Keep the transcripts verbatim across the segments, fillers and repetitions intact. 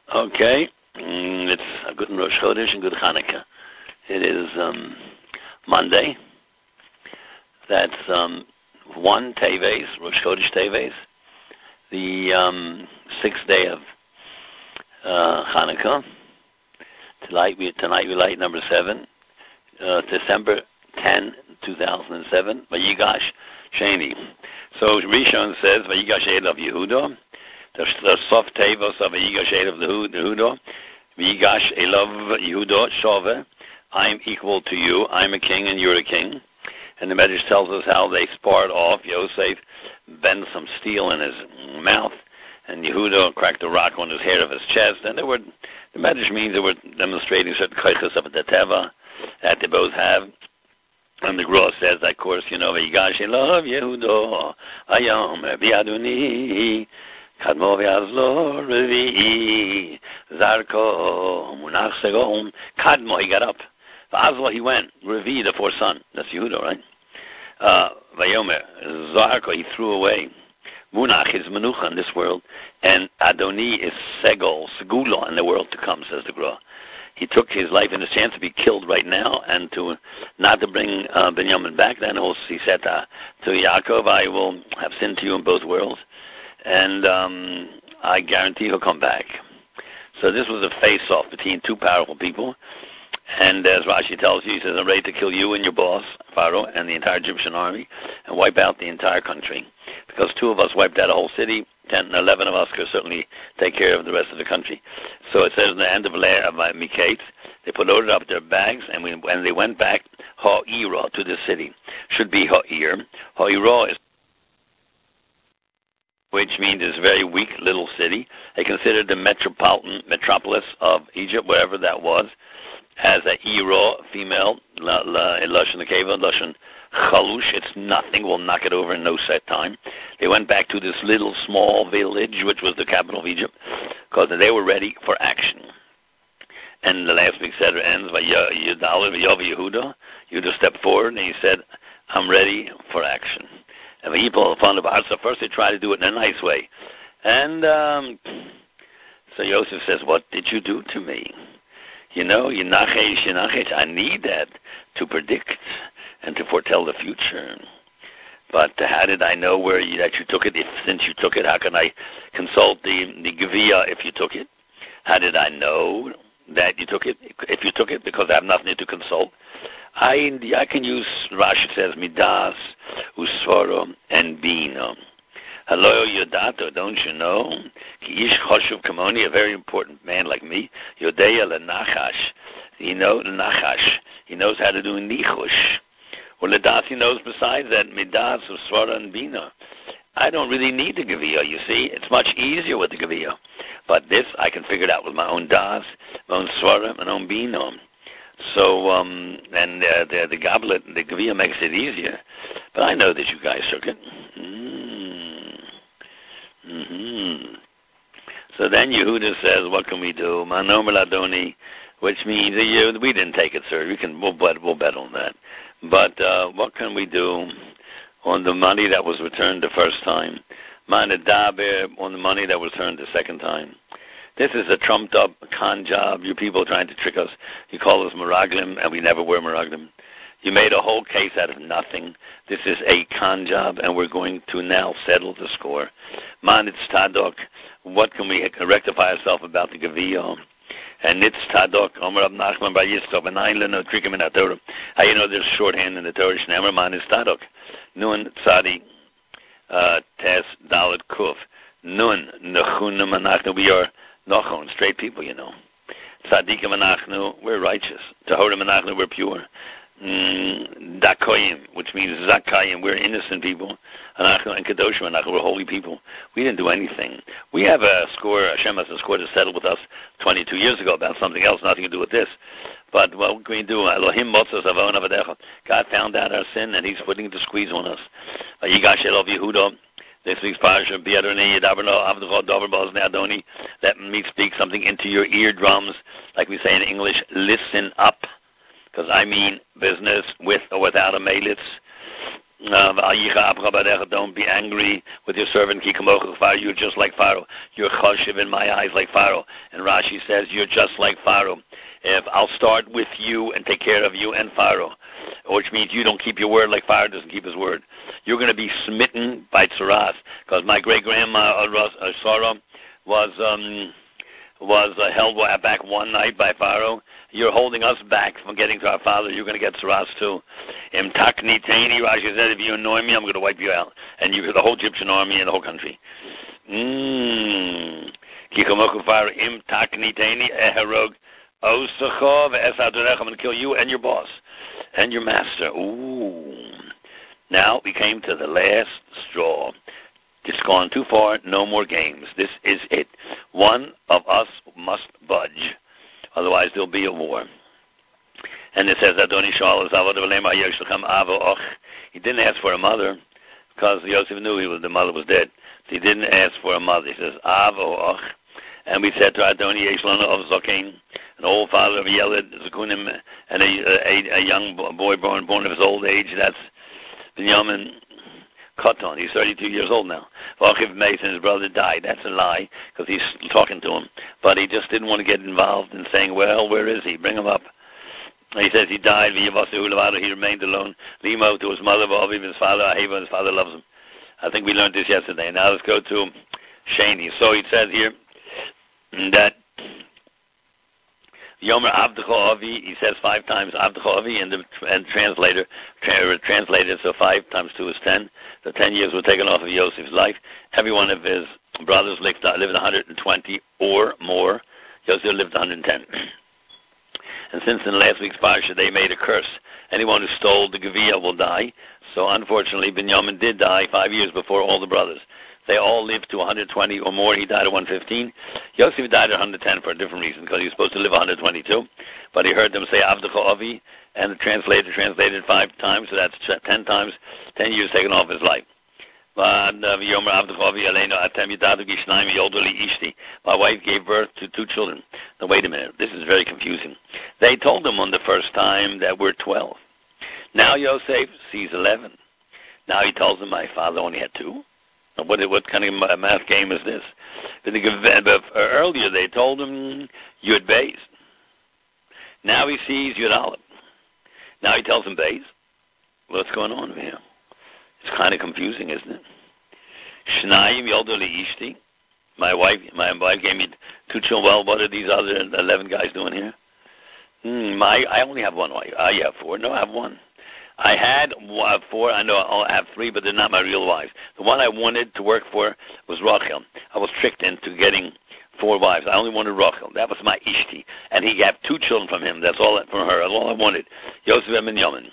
Okay, mm, it's a good Rosh Chodesh and good Hanukkah. It is um, Monday. That's um, one Teves, Rosh Chodesh Teves, the um, sixth day of uh, Hanukkah. Tonight we tonight we light number seven, uh, December tenth, two thousand seven. Vayigash Sheni. So Rishon says Vayigash Elav Yehuda. The soft tevos of Vayigash Elav Yehuda. Vayigash Elav Yehuda Shove. I'm equal to you. I'm a king and you're a king. And the Medrash tells us how they sparred off. Yosef bent some steel in his mouth, and Yehuda cracked a rock on his hair of his chest. And they were, the Medrash means they were demonstrating certain koiches of the teva that they both have. And the Gra says, of course, you know, Vayigash Elav Yehuda Ayam Rabbi Adoni Kadmo V'Azlo Revi Zarko Munach Segom Kadmo. He got up. V'Azlo he went. Revi, the fourth son. That's Yehuda, right? Uh, Vayomer Zarko he threw away. Munach is Menucha in this world, and Adoni is Segol, Segula in the world to come, says the Gra. He took his life in his chance to be killed right now and to not to bring uh, Binyamin back. Then he said uh, to Yaakov, I will have sinned to you in both worlds, and um, I guarantee he'll come back. So this was a face-off between two powerful people. And as Rashi tells you, he says, I'm ready to kill you and your boss, Pharaoh, and the entire Egyptian army, and wipe out the entire country. Because two of us wiped out a whole city, ten, eleven of us could certainly take care of the rest of the country. So it says in the end of Miketz, they put loaded up their bags, and we, when they went back, Ha'ira, to the city. Should be Ha'ir. Ha'ira is, which means it's a very weak little city. They considered the metropolitan metropolis of Egypt, wherever that was, as a Ira, female, la, la, Lashon Nekeva, Lashon Chalush. It's nothing. We'll knock it over in no set time. They went back to this little small village, which was the capital of Egypt, because they were ready for action. And the last week Seder ends by Yehuda. Yehuda stepped forward and he said, I'm ready for action. And the people found the so first they tried to do it in a nice way. And um, so Yosef says, what did you do to me? You know, Yenachesh, Yenachesh, I need that to predict and to foretell the future. But how did I know where you, that you took it? If since you took it, how can I consult the the Gevia if you took it? How did I know that you took it? If you took it, because I have nothing to consult. I I can use, Rashi says, Midas, Usvaro, and Bina. Hello, Yodato, don't you know? Ki ish choshuv kamoni, a very important man like me. Yodeya lenachash. He knows lenachash. He knows how to do nichush. Well, ledas, he knows besides that midas of svara and bina. I don't really need the gevia. You see, it's much easier with the gevia. But this I can figure it out with my own das, my own svara, my own bina. So, um, and uh, the the goblet, the gevia makes it easier. But I know that you guys took it. Mm. Mm-hmm. So then Yehuda says, what can we do? Manomer Ladoni, which means uh, we didn't take it, sir. We can, we'll bet, we'll bet on that. But uh, what can we do on the money that was returned the first time? Manadaber, on the money that was returned the second time. This is a trumped-up con job. You people trying to trick us. You call us Meraglim, and we never were Meraglim. You made a whole case out of nothing. This is a con job, and we're going to now settle the score. Man, it's Tadok. What can we rectify ourselves about the Gevia? And it's Tadok. Omer Ab Nachman Bar Yitzchak Ben Einlein no Trikim in Torah. How you know there's shorthand in the Torah? Shnemer Man is Tadok. Nun Tzadi Tes Dalet Kuf. Nun Nechunim Anachnu. We are Nochon, straight people, you know. Tzadikim Anachnu. We're righteous. Tahorim Anachnu. We're pure. Mm, Dakoyim, which means Zakayim, we're innocent people, and Kedoshim, we're holy people. We didn't do anything. We have a score, Hashem has a score to settle with us twenty-two years ago about something else, nothing to do with this. But what can we do? Elohim Motzos Avon Avadecha. God found out our sin, and He's putting the squeeze on us. Yigash Elov Yehuda. This week's parasha, Biadoni Yadaberlo Avdcho Dover Bozne Adoni. Let me speak something into your eardrums, like we say in English. Listen up. Because I mean business with or without a melitz. Don't be angry with your servant. You're just like Pharaoh. You're choshev in my eyes like Pharaoh. And Rashi says, you're just like Pharaoh. If I'll start with you and take care of you and Pharaoh, which means you don't keep your word like Pharaoh doesn't keep his word. You're going to be smitten by tzaras. Because my great-grandma, uh, Sarah, was... Um, was uh, held back one night by Pharaoh. You're holding us back from getting to our father. You're going to get tzaras too. Im takni tani, Rashi said, if you annoy me, I'm going to wipe you out. And you, the whole Egyptian army and the whole country. Mmm. Kikomoku Pharaoh, im takni tani, eherog, osacha, ve'esadorech, I'm going to kill you and your boss. And your master. Ooh. Now we came to the last straw. It's gone too far, no more games. This is it. One of us must budge. Otherwise there'll be a war. And it says, Adoni Shal, he didn't ask for a mother, because Yosef knew he was, the mother was dead. So he didn't ask for a mother. He says, Avo Och. And we said to Adoni Yeshlana of Zokain, an old father of Yeled, Zakunim, and a, a, a young boy born, born of his old age, that's Binyamin Katan. He's thirty-two years old now. Vachiv Mason, his brother, died. That's a lie, because he's talking to him. But he just didn't want to get involved in saying, well, where is he? Bring him up. And he says he died. He remained alone. Limo to his mother, Vaviv, his father, Aheva, his father loves him. I think we learned this yesterday. Now let's go to Shani. So it says here that Yomer Avdecha Avi, he says five times Avdecha Avi, and the and translator tra- translated, so five times two is ten. The ten years were taken off of Yosef's life. Every one of his brothers lived, lived one hundred twenty or more. Yosef lived one hundred ten. And since in last week's parsha they made a curse, anyone who stole the Geviyah will die. So unfortunately, Binyamin did die five years before all the brothers. They all lived to one hundred twenty or more. He died at one hundred fifteen. Yosef died at one hundred ten for a different reason, because he was supposed to live one hundred twenty-two. But he heard them say Avdecha Avi, and the translator translated five times, so that's ten times, ten years taken off his life. My wife gave birth to two children. Now wait a minute, this is very confusing. They told him on the first time that we're twelve. Now Yosef sees eleven. Now he tells them my father only had two. What, what kind of math game is this? Earlier they told him Yud Beis. Now he sees Yud Aleph. Now he tells him Beis. What's going on here? It's kind of confusing, isn't it? Shnayim Yoldo Ishti. My wife, my wife gave me two children. Well, what are these other eleven guys doing here? Hmm, my, I only have one wife. I have four. No, I have one. I had four. I know I have three, but they're not my real wives. The one I wanted to work for was Rachel. I was tricked into getting four wives. I only wanted Rachel. That was my Ishti. And he got two children from him. That's all from her. That's all I wanted. Yosef and Binyamin.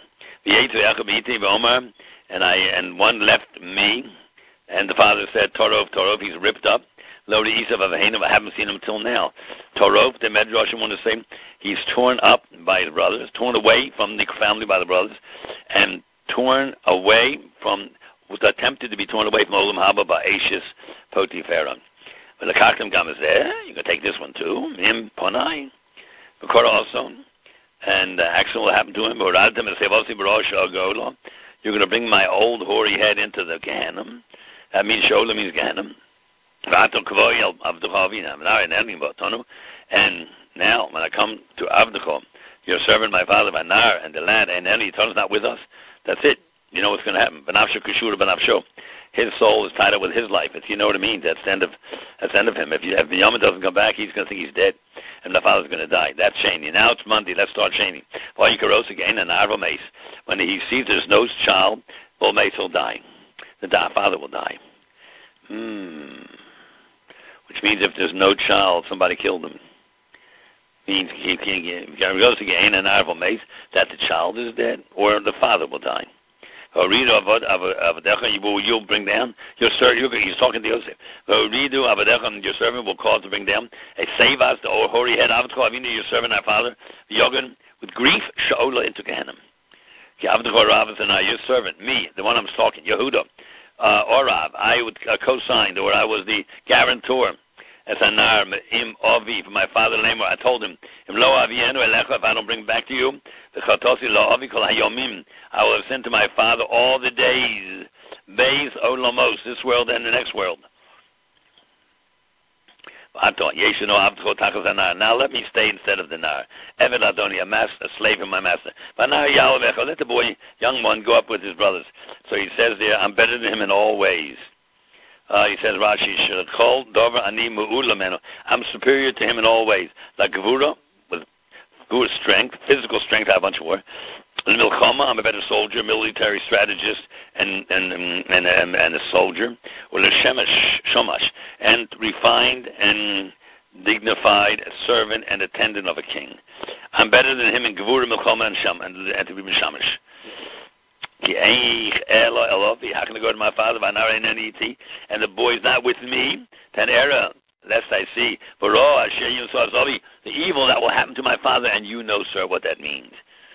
And I and one left me. And the father said, Torov, Torov, he's ripped up. Lodi Isav of I haven't seen him till now. Torov, the Medrashim want to say, he's torn up by his brothers, torn away from the family by the brothers, and torn away from, was attempted to be torn away from Olam Haba by Ashes Potiphera. But the Kakam Gam is there. You can take this one too. Him, Ponai, Bakora also. And uh, action will happen to him. You're going to bring my old hoary head into the Gehenna. That means Shola means Gehenna. And now, when I come to Avdecha, your servant, my father, Banar, and the land, and then he turns not with us, that's it. You know what's going to happen. Benafsho Kishura Benafsho. His soul is tied up with his life. If you know what it means, that's the end of, that's the end of him. If, you, if the Yama doesn't come back, he's going to think he's dead, and the father's going to die. That's Shani. Now it's Monday. Let's start Shani. Again, and Arva Mace. When he sees there's no child, Bull Mace will die. The father will die. Hmm. Which means if there's no child, somebody killed him. Means he goes to gain an arval mace that the child is dead, or the father will die. You'll bring down your servant. He's talking to Yosef. Your servant will cause to bring down a save us the hoary head of your servant, our father, Yogan, with grief shaola into Gehenna. Your servant, me, the one I'm talking, Yehuda. Uh, Orav, I would uh, co-signed, or I was the guarantor, as anar im avi, for my father Lamor. I told him, Im lo avienu elecha, if I don't bring him back to you, the chatosi lo avi kol hayomim, I will have sent to my father all the days, beis olamos, this world and the next world. Now let me stay instead of the nar. Eved Adoni, a master, a slave of my master. But now let the boy, young one, go up with his brothers. So he says there, I'm better than him in all ways. Uh, he says, Rashi, I'm superior to him in all ways. Like Gevura, with good strength, physical strength, I have a bunch of war. Milchama, I'm a better soldier, military strategist, and and and and, and a soldier. Or Shemesh, Shomash, and refined and dignified servant and attendant of a king. I'm better than him in Gevura, Milchama, and Sham, and and to be Shamash. How can I go to my father? And the boy's not with me. Ten era, lest I see. The evil that will happen to my father, and you know, sir, what that means.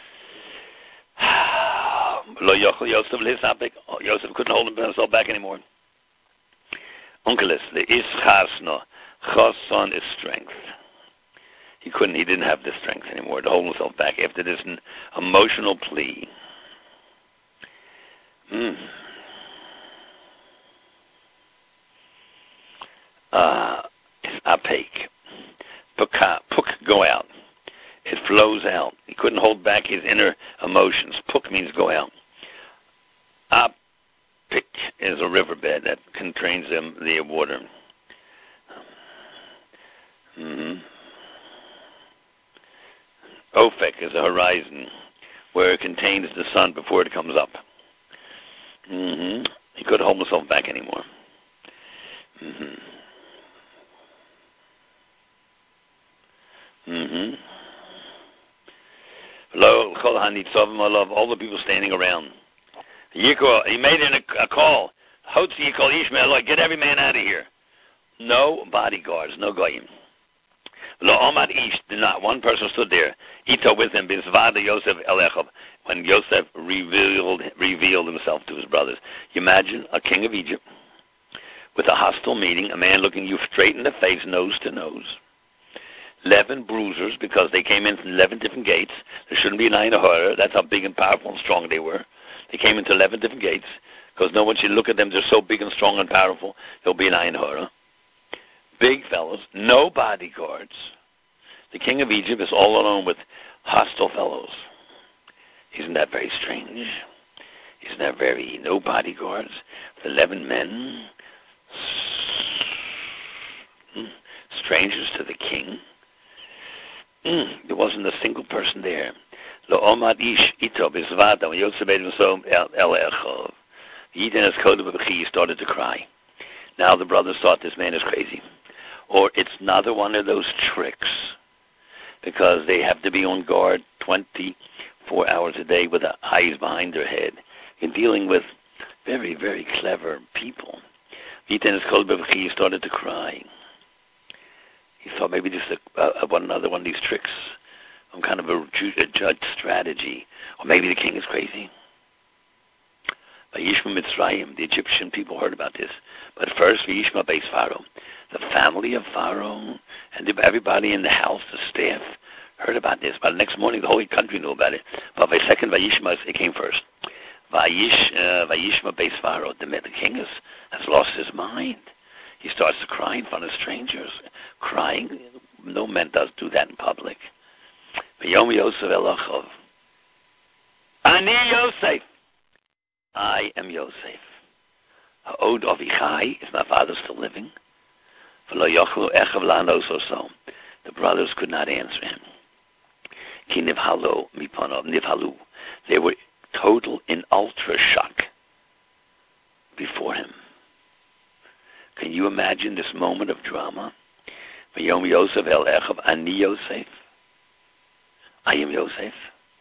Yosef couldn't hold himself back anymore. Unkelis, the Ischarsno, Choson is strength. He couldn't, he didn't have the strength anymore to hold himself back after this emotional plea. Mm. Uh, it's apake. Puk, go out. It flows out. He couldn't hold back his inner emotions. Puk means go out. Apik is a riverbed that contains the, the water. Mm-hmm. Ofek is a horizon where it contains the sun before it comes up. Mm-hmm. He couldn't hold himself back anymore. Mm-hmm. Mm-hmm. All the people standing around. He made in a, a call. Get every man out of here. No bodyguards, no goyim. Not one person stood there. Ito with him, Yosef Elechob, when Yosef revealed revealed himself to his brothers. You imagine a king of Egypt with a hostile meeting, a man looking you straight in the face, nose to nose. Eleven bruisers, because they came in from eleven different gates. There shouldn't be an Ayin Hara. That's how big and powerful and strong they were. They came into eleven different gates, because no one should look at them. They're so big and strong and powerful. There'll be an Ayin Hara. Big fellows, no bodyguards. The king of Egypt is all alone with hostile fellows. Isn't that very strange? Isn't that very, no bodyguards? With eleven men, strangers to the king. Mm, there wasn't a single person there. Lo omad ish ito bizvada. When Yosef made himself el echov, he started to cry. Now the brothers thought this man is crazy. Or it's another one of those tricks, because they have to be on guard twenty-four hours a day with eyes behind their head. You're dealing with very, very clever people. He started to cry. He thought maybe this is a, a, one another one of these tricks, some kind of a, a judge strategy, or maybe the king is crazy. Vayishma Mitzrayim, the Egyptian people heard about this, but first Vayishma Beis Pharaoh, the family of Pharaoh, and everybody in the house, the staff, heard about this. But the next morning, the whole country knew about it. But by second Vayishma, it came first. Vayish, uh, Vayishma Beis Pharaoh, the, the king has, has lost his mind. He starts to cry in front of strangers. Crying, no man does do that in public. V'yom Yosef Elachov. Ani Yosef. I am Yosef. Ha'od Avichai, is my father still living? V'lo yochlu echav la'anos oso. The brothers could not answer him. Ki nivhalu mipanov, nivhalu. They were total in ultra shock before him. Can you imagine this moment of drama? V'yom Yosef el echav, ani Yosef. I am Yosef.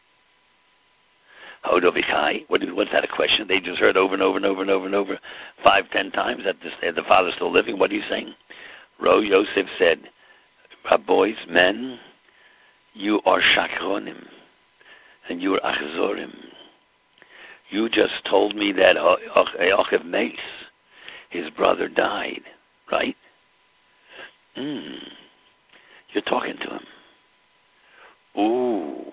Hodovichai. What is, what's that a question? They just heard over and over and over and over and over, five, ten times that this, the father's still living. What are you saying? Ro Yosef said, boys, men, you are shakronim, and you are achzorim. You just told me that Yocheved Meis, his brother, died, right? Mm. You're talking to him. Ooh.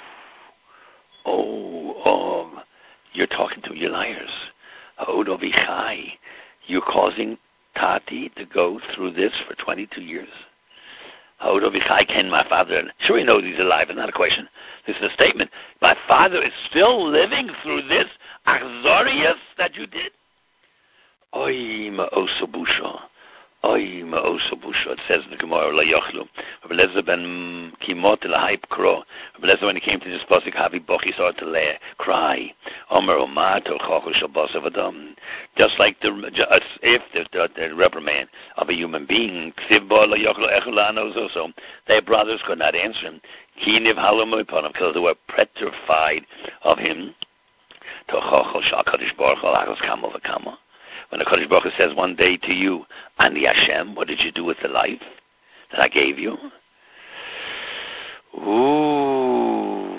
Oh, oh. You're talking to him. You're liars. Ha'odovichai. You're causing Tati to go through this for twenty-two years. Ha'odovichai ken my father. Sure he knows he's alive. It's not a question. This is a statement. My father is still living through this achzorius that you did. Oy ma'osobusha. Oy ma'osobusha. It says in the Gemara, La Yochlu. Rabbi Eliezer ben Kimot Lahaip Kro. Rabbi Eliezer, when he came to this pasuk, Havi Bochi, started to lay, cry. Omer Omar Tochachu Shabbasav Adam. Just like the, if the, the, the reprimand of a human being, Ksivba La Yochlu Echulanos also, their brothers could not answer him. Kiniv Halom upon him, because they were petrified of him. Tochachu Shakadosh Baruch Hu Lachos Kamo V'Kamo. When the Kadosh Baruch Hu says one day to you, Ani Hashem, what did you do with the life that I gave you? Ooh.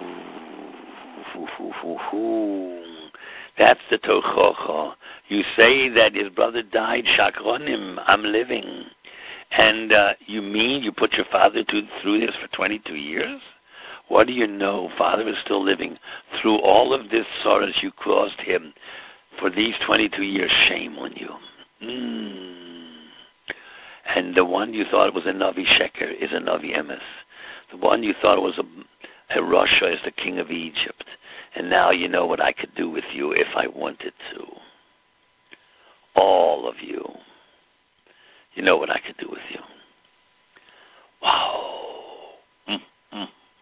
That's the Tochacha. You say that his brother died, Shakronim, I'm living. And uh, you mean you put your father to, through this for twenty-two years? What do you know? Father is still living. Through all of this sorrows you caused him. For these twenty-two years, shame on you. Mm. And the one you thought was a Navi Sheker is a Navi Emes. The one you thought was a, a Russia is the king of Egypt. And now you know what I could do with you if I wanted to. All of you. You know what I could do with you. Wow. Mm-hmm.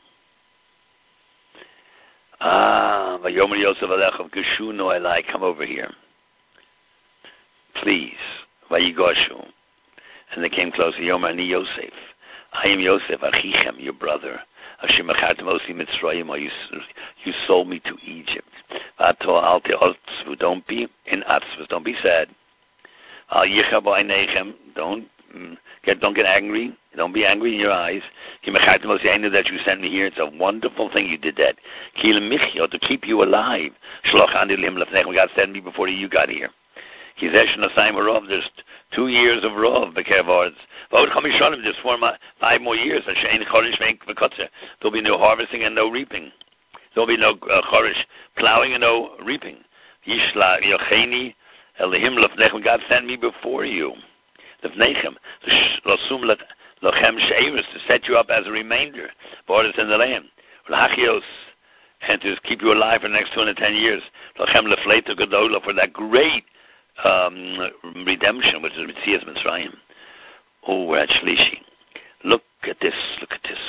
Ah, Vayomer Yosef Alechav Geshuno Elai, come over here. Please. Vayigoshu. And they came closer. Yomer Ani Yosef. I am Yosef, Achichem, your brother. Hashem Achartem Osi Mitzrayim, you, you sold me to Egypt. Vato Alte Otzvu, don't be in Atzvus, don't be sad. Al Yichabo Einechem, don't get, don't get angry. Don't be angry in your eyes. I know that you sent me here. It's a wonderful thing you did that. To keep you alive. God sent me before you got here. There's two years of Rov. There's four, five more years. There'll be no harvesting and no reaping. There'll be no uh, chorish plowing and no reaping. God sent me before you. To set you up as a remainder, borders in the land, and to keep you alive for the next two hundred ten years, for that great um, redemption, which is Mitzias Mitzrayim. Oh, we're at Shlishi. Look at this, look at this.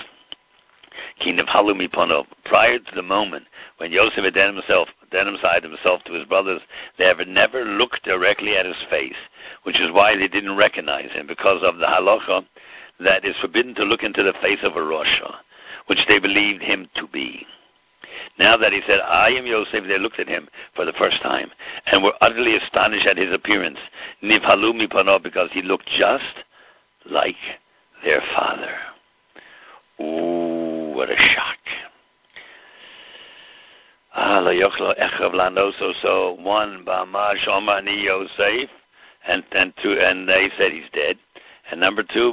Prior to the moment when Yosef identified himself, identified himself to his brothers, they have never looked directly at his face, which is why they didn't recognize him, because of the halacha that is forbidden to look into the face of a Rasha, which they believed him to be. Now that he said, I am Yosef, they looked at him for the first time and were utterly astonished at his appearance. Nivhalu mipano, because he looked just like their father. Ooh, what a shock. Ah, la yochlo echav lanoso, so one, Bama Shoma Ani Yosef, and, and two, and they said he's dead. And number two,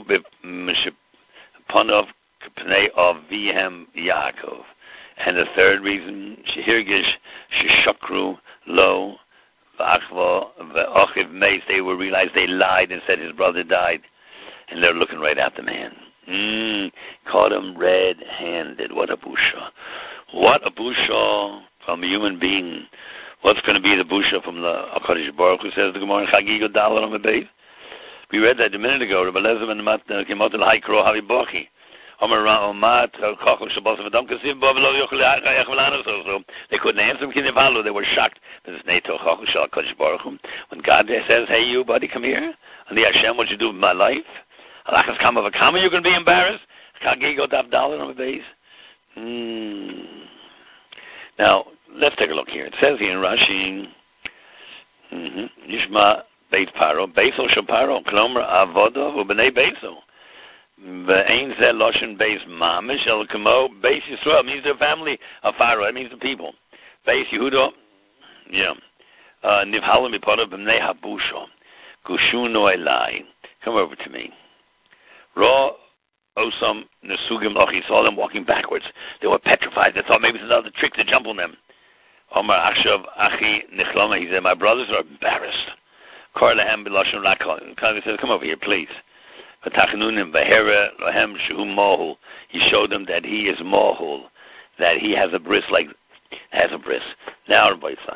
Ponov Pnei of Vihem Yaakov. And the third reason, Shehirgish Shishakru Lo Vachvo Ve'ochiv Meis, they were realized they lied and said his brother died. And they're looking right at the man. Mm, caught him red-handed. What a busha. What a busha from a human being. What's going to be the busha from the HaKadosh Baruch Hu, says the Gemara in Chagigo Dalet on the base? We read that a minute ago. Rabbi Eliezer ben Kimot L'Hai Kro Havi Bochi. They couldn't answer him. They were shocked. When God says, hey, you, buddy, come here. And the Hashem, what you do with my life? You're going to be embarrassed? Now, let's take a look here. It says here in Rashi, Yishma Beit Paro, Beisel Shaparo, Klomer Avodo, Ubenei Beisel. Ve'ein Zeh Loshen Beis Mamish El Kamo Beis Yisrael means the family of Pharaoh. It means the people. Beis Yehuda, yeah. Nivhalim Ipodah B'nei Habusha Gushuno Elai. Come over to me. Raw Osam Nesugim Loch. He saw them walking backwards. They were petrified. They thought maybe it's another trick to jump on them. Omar Akshav Achi Nichlama. He said, my brothers are embarrassed. Karlahem Bilashon Rakal. He said, come over here, please. He showed them that he is mohul, that he has a bris like has a bris. Now,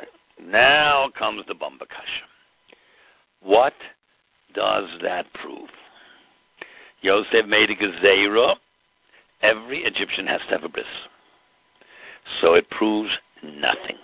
now comes the Bambakasha. What does that prove? Yosef made a gezerah. Every Egyptian has to have a bris. So it proves nothing.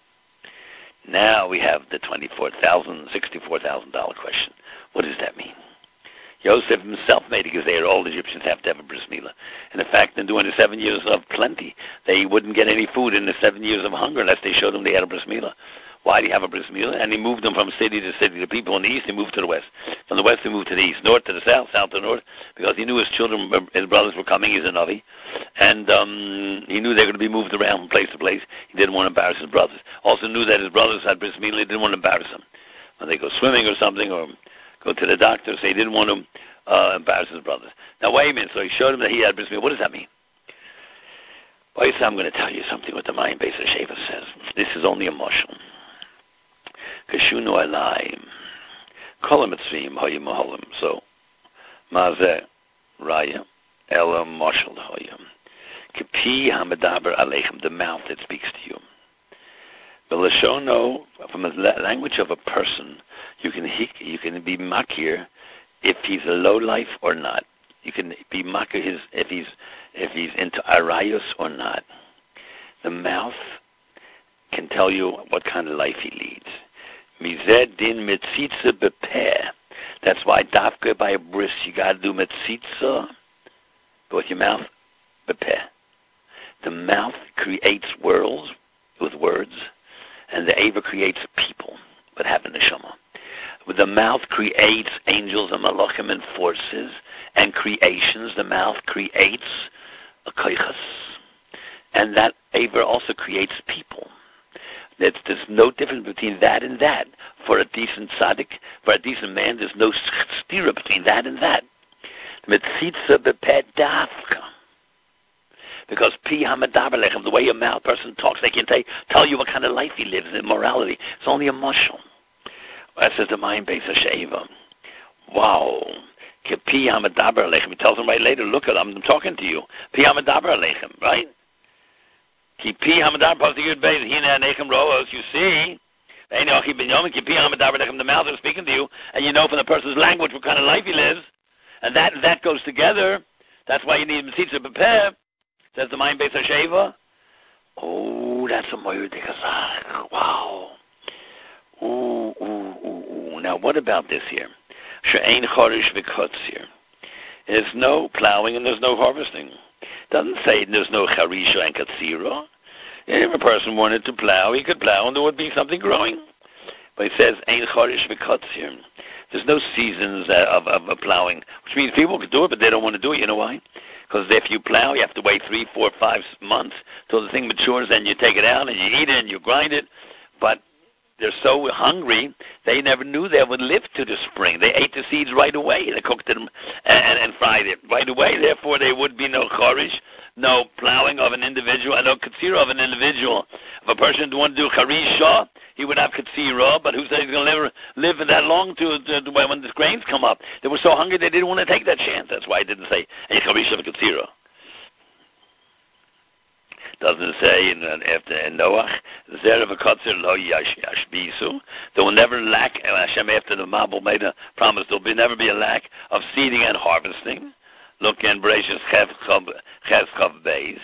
Now we have the twenty-four thousand, sixty-four thousand dollar question. What does that mean? Yosef himself made a gezerah. All Egyptians have to have a bris milah. And in fact, in during the seven years of plenty, they wouldn't get any food in the seven years of hunger unless they showed them they had a bris milah. Why did he have a bris milah? And he moved them from city to city. The people in the east, he moved to the west. From the west, he moved to the east. North to the south, south to the north, because he knew his children, his brothers were coming. He's a Navi. And um, he knew they were going to be moved around from place to place. He didn't want to embarrass his brothers. Also knew that his brothers had bris milah. He didn't want to embarrass them. When they go swimming or something, or go to the doctor, so he didn't want to uh, embarrass his brothers. Now, wait a minute. So he showed him that he had bris milah. What does that mean? Well, I'm going to tell you something what the Mayim Beis HaSheva says. This is only a moshel. Kashunu alayim, kolam etzvim hoyim maholim. So, mazeh raya ela moshel hoyim. Kepi hamedaber aleichem, the mouth that speaks to you. Belashono, from the language of a person, you can you can be makir if he's a low life or not. You can be makir his if he's if he's into arayos or not. The mouth can tell you what kind of life he leads. Mized din metzitza bepeh. That's why dafka by a bris you gotta do metzitza with your mouth bepeh. The mouth creates worlds with words, and the Ava creates people, but have a neshama. The mouth creates angels and malachim and forces and creations. The mouth creates a koichas, and that Ava also creates people. There's, there's no difference between that and that. For a decent tzaddik, for a decent man, there's no stira between that and that. Metzitza bepeh dafka. Because pi hamadaber lechem, the way a mouth person talks, they can tell, tell you what kind of life he lives in, morality. It's only a mushal. That says the Mayim Beis HaSheva. Wow. Pi hamadaber lechem. He tells him right later, look at I'm talking to you. Pi hamadaber lechem, right? Ki pi hamadaber pasuk beis hina nechem roos. You see, the mouth is speaking to you, and you know from the person's language what kind of life he lives, and that that goes together. That's why you need metzitza bepeh. Says the Mayim Beis HaSheva. Oh, that's a moyer dekazach. Wow. Ooh, ooh, ooh, ooh. Now, what about this here? She'ein chorish v'kotzir. There's no plowing and there's no harvesting. Doesn't say there's no charisha and katsira. If a person wanted to plow, he could plow and there would be something growing. But it says ein chorish v'kotzir. There's no seasons of, of, of plowing, which means people could do it, but they don't want to do it. You know why? Because if you plow, you have to wait three, four, five months till the thing matures, then you take it out and you eat it and you grind it. But they're so hungry, they never knew they would live to the spring. They ate the seeds right away. They cooked them and, and, and fried it right away. Therefore, there would be no chorish, no plowing of an individual, and no katsira of an individual. If a person didn't want to do charisha, he would have katsira, but who said he's going to live, live that long to, to, to when the grains come up? They were so hungry they didn't want to take that chance. That's why he didn't say hey, charisha and katsira. Doesn't say in, after in Noach, Zerav v'kotzer lo yashbisu. There will never lack. Hashem after the Mabul made a promise, there will be, never be a lack of seeding and harvesting. Look in Bereshis Ches Chav Beis.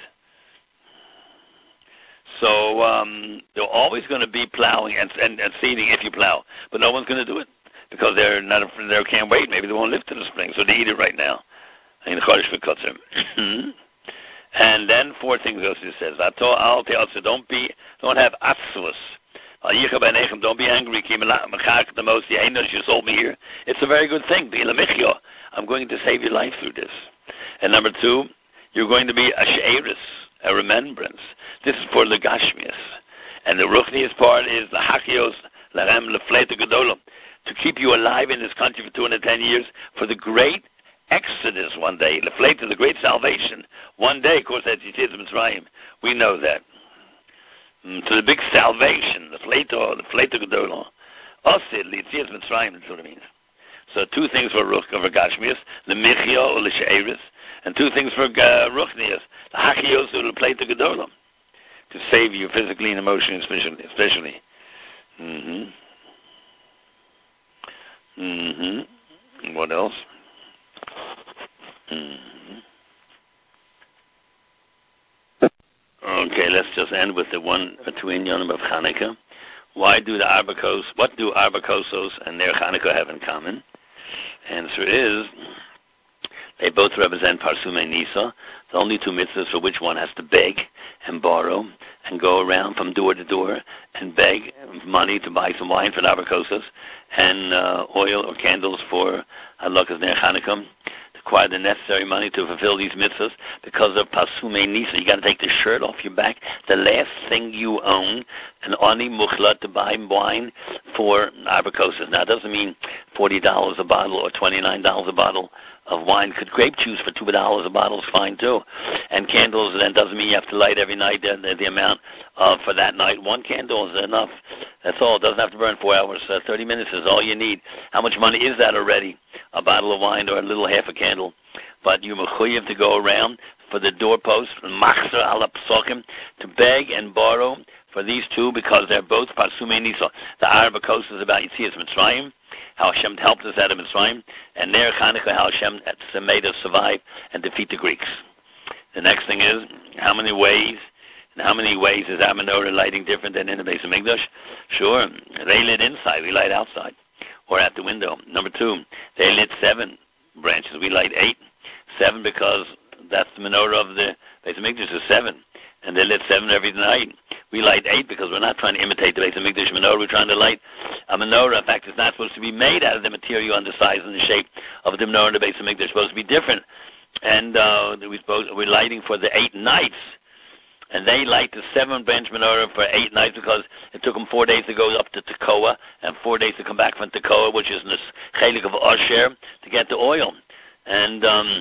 So um, they're always going to be plowing and, and, and seeding if you plow, but no one's going to do it because they're not. They can't wait. Maybe they won't live to the spring, so they eat it right now. In Chodesh v'kotzer. And then four things else he says. Don't be, don't have atzvus. Don't be angry. The most you sold me here. It's a very good thing. I'm going to save your life through this. And number two, you're going to be a she'eris, a remembrance. This is for the gashmias. And the ruchnius part is the hachios larem lefleta gedolim, to keep you alive in this country for two hundred ten years for the great exodus one day, the fleita, the great salvation one day. Of course, that's Yetzias Mitzrayim. We know that. Mm, to the big salvation, the fleita, the fleita gedolah, osid Yetzias Mitzrayim. That's what it means. So two things for ruch for Gashmias, the michya or the she'eris, and two things for uh, ruchnias, the hachiyos or the fleita gedolah, to save you physically and emotionally, especially. especially. Mm-hmm. Mm-hmm. What else? Mm-hmm. Okay, let's just end with the one or two inyanim of Hanukkah. Why do the Arba Kos, what do Arba Kosos and their Hanukkah have in common? Answer is, they both represent Parsumei Nisa, the only two mitzvahs for which one has to beg and borrow and go around from door to door and beg money to buy some wine for the Arba Kosos and uh, oil or candles for Halakas Ner Chanukah, to acquire the necessary money to fulfill these mitzvahs because of Parsumei Nisa. You got to take the shirt off your back, the last thing you own, an Ani Muchla to buy wine for Arba Kosos. Now, it doesn't mean forty dollars a bottle or twenty-nine dollars a bottle of wine. Could grape juice for two dollars a bottle is fine too. And candles, then doesn't mean you have to light every night the, the, the amount of, for that night. One candle is enough. That's all. It doesn't have to burn four hours. Uh, thirty minutes is all you need. How much money is that already? A bottle of wine or a little half a candle. But you're mechuyev to go around for the doorpost, machzer ala psokim, to beg and borrow for these two because they're both Parsumei Nisa. The Arba Kos is about Yetzias Mitzrayim, how Hashem helped us out of Mitzrayim, and Ner Chanukah, how Hashem made us survive and defeat the Greeks. The next thing is, how many ways, and how many ways is our menorah lighting different than in the Beis Hamikdash? Sure, they lit inside, we light outside, or at the window. Number two, they lit seven branches, we light eight. Seven because that's the menorah of the Beis Hamikdash is seven, and they lit seven every night. We light eight because we're not trying to imitate the Beis Hamikdash menorah. We're trying to light a menorah. In fact, it's not supposed to be made out of the material and the size and the shape of the menorah in the Beis Hamikdash. It's supposed to be different. And uh, we supposed, we're lighting for the eight nights. And they light the seven-branch menorah for eight nights because it took them four days to go up to Tekoa and four days to come back from Tekoa, which is in the chelik of Asher, to get the oil. And um,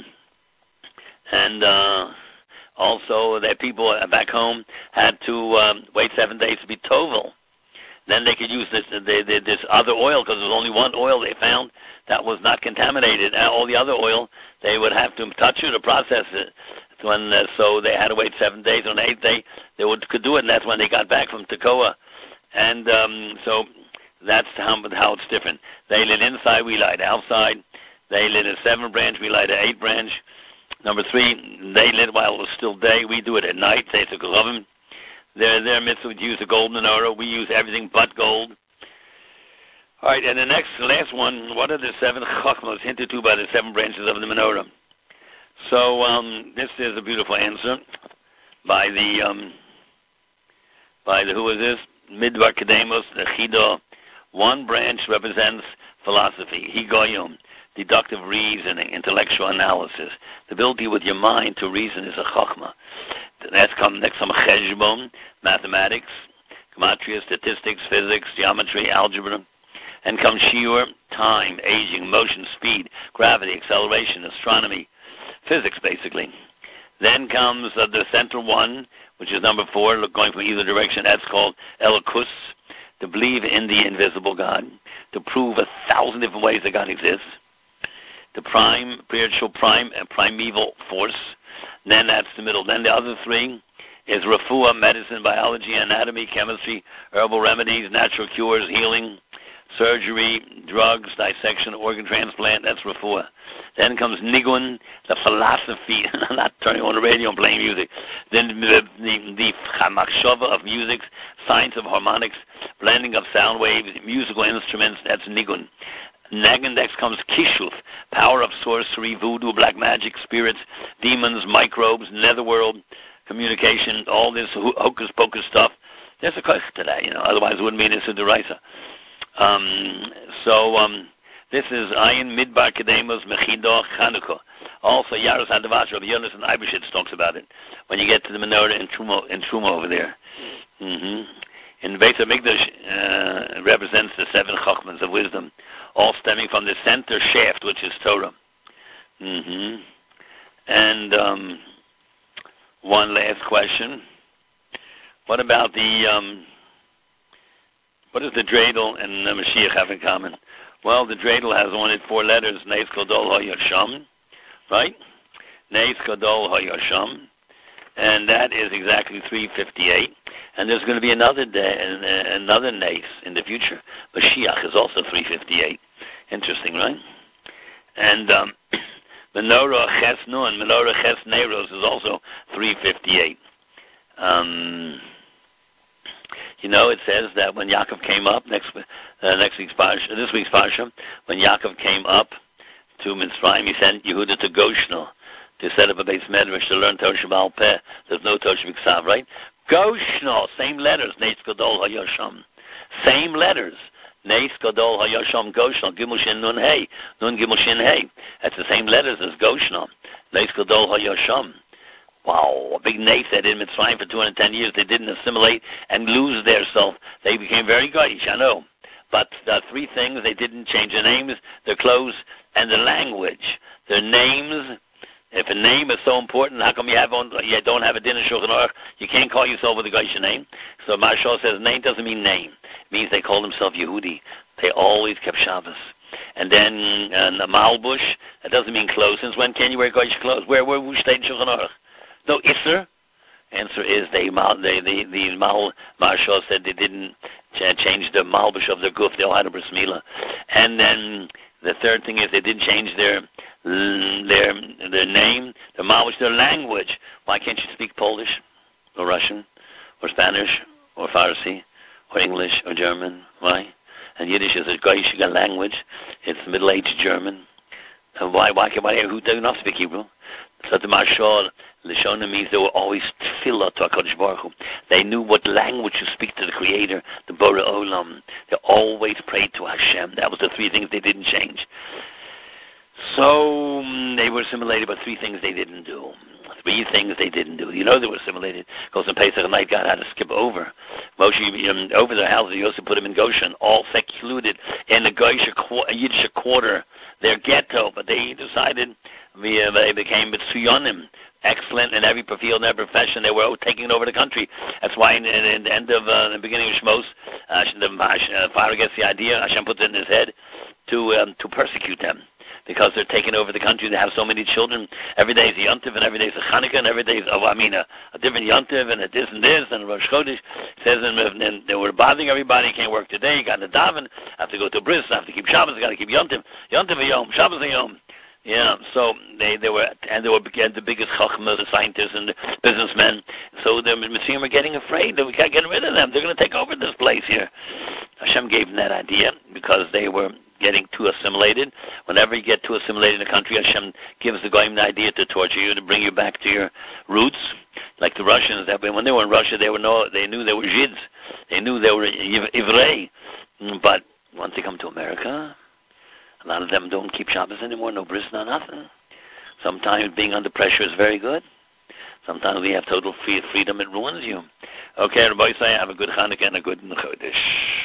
and uh, also that people back home had to um, wait seven days to be tovel. Then they could use this they, they, this other oil because there was only one oil they found that was not contaminated. And all the other oil, they would have to touch it or process it. When, uh, so they had to wait seven days. On the eighth day, they would, could do it, and that's when they got back from Tekoa. And um, so that's how, how it's different. They lit inside, we light outside. They lit a seven branch, we light an eight branch. Number three, they lit while it was still day. We do it at night. They took a oven. Their their mitzvah would use a gold menorah. We use everything but gold. All right, and the next, last one, what are the seven chachmos hinted to by the seven branches of the menorah? So um, this is a beautiful answer by the um, by the who is this? Midbar Kedemos, the Chidah. One branch represents philosophy, higoyim, deductive reasoning, intellectual analysis. The ability with your mind to reason is a chachma. That's come next some cheshbon, mathematics, gematria, statistics, physics, geometry, algebra, and comes shiur, time, aging, motion, speed, gravity, acceleration, astronomy, physics, basically. Then comes uh, the central one, which is number four, look, going from either direction. That's called Elokus, to believe in the invisible God, to prove a thousand different ways that God exists. The prime, spiritual prime, and primeval force. Then that's the middle. Then the other three is refuah, medicine, biology, anatomy, chemistry, herbal remedies, natural cures, healing, surgery, drugs, dissection, organ transplant. That's refuah. Then comes nigun, the philosophy, not turning on the radio and playing music. Then the the, the machshava of music, science of harmonics, blending of sound waves, musical instruments. That's nigun. Next comes kishuf, power of sorcery, voodoo, black magic, spirits, demons, microbes, netherworld, communication, all this hocus pocus stuff. There's a koich to that, you know. Otherwise, it wouldn't be an issue deraisa. Um, so um, this is Ayin Midbar Kedemos Mechidah Chanukah. Also, Yaros Hadavash, Rabbi Yonasan Eibeshitz talks about it when you get to the menorah in Truma, in Truma over there. Mm-hmm. In Beis Hamikdash uh, represents the seven chachmas of wisdom, all stemming from the center shaft, which is Torah. Mm-hmm. And um, one last question. What about the, um, what does the dreidel and the Mashiach have in common? Well, the dreidel has only four letters, Neis Gadol HaYasham, right? Neis Gadol HaYasham. And that is exactly three fifty-eight. And there's going to be another day, another Neis in the future. Mashiach is also three fifty-eight. Interesting, right? And um, Menorah Ches Nun, Menorah Ches Neiros is also three fifty-eight. Um, you know, it says that when Yaakov came up, next uh, next week's parsha, this week's parsha, when Yaakov came up to Mitzrayim, he sent Yehuda to Goshen to set up a base medrash to learn Torah Sheba'al Peh. There's no Torah Shebiksav, right? Goshen, same letters, Neis Gadol HaYasham. Same letters. Neis Gadol HaYasham Goshen, Gimel Shin Nun Hey, Nun Gimel Shin Hey. That's the same letters as Goshen. Neis Gadol HaYasham. Wow, a big Neis that in Mitzrayim for two hundred ten years. They didn't assimilate and lose their self. They became very goyish, I know. But the three things, they didn't change their names, their clothes, and their language. Their names. If a name is so important, how come you have on, you don't have a din in Shulchan Aruch? You can't call yourself with a Geisha name. So Marshal says name doesn't mean name. It means they call themselves Yehudi. They always kept Shabbos. And then uh, the Malbush, that doesn't mean clothes. Since when can you wear Geisha clothes? Where where we stayed in Shulchan Aruch? No Isser. Answer is they they the the Mal Marshal said they didn't ch- change the Malbush of their goof. They all had a bris milah. And then the third thing is they didn't change their their their name, their Malbush, their language. Why can't you speak Polish or Russian or Spanish or Farsi or English or German? Why? And Yiddish is a Goyish language. It's middle-aged German. And why? Why? Why? Who do not speak Hebrew? So the Marshal Lishona means they were always tefillah to HaKadosh Baruch Hu. They knew what language to speak to the Creator, the Borei Olam. They always prayed to Hashem. That was the three things they didn't change. So um, they were assimilated, but three things they didn't do. Three things they didn't do. You know they were assimilated because in Pesach night God had to skip over. Moshe um, over their houses. He also put them in Goshen, all secluded in the Goyish Yiddish quarter, their ghetto. But they decided they became Mitzuyonim, excellent in every field and every profession. They were taking over the country. That's why in, in, in the end of uh, the beginning of Shmos, uh, the uh, Pharaoh gets the idea. Hashem puts it in his head to um, to persecute them. Because they're taking over the country, they have so many children. Every day is a Yontiv, and every day is a Chanukah, and every day is, oh, I mean, a, a different Yontiv, and a this and this, and a Rosh Chodesh. It says, and, and they were bothering everybody. Can't work today. Got to daven. Have to go to bris. Have to keep Shabbos. Got to keep Yontiv. Yontiv a Yom. Shabbos a Yom. Yeah. So they they were, and they were again the biggest chachmas, the scientists and the businessmen. So the Messiah were getting afraid that we can't get rid of them. They're going to take over this place here. Hashem gave them that idea because they were getting too assimilated. Whenever you get too assimilated in a country, Hashem gives the goyim the idea to torture you, to bring you back to your roots. Like the Russians, that when they were in Russia, they were no, they knew they were Zids. They knew they were Ivrei. But once they come to America, a lot of them don't keep Shabbos anymore, no bris, no nothing. Sometimes being under pressure is very good. Sometimes we have total free freedom, it ruins you. Okay, Rabbi, say have a good Chanukah and a good Chodesh.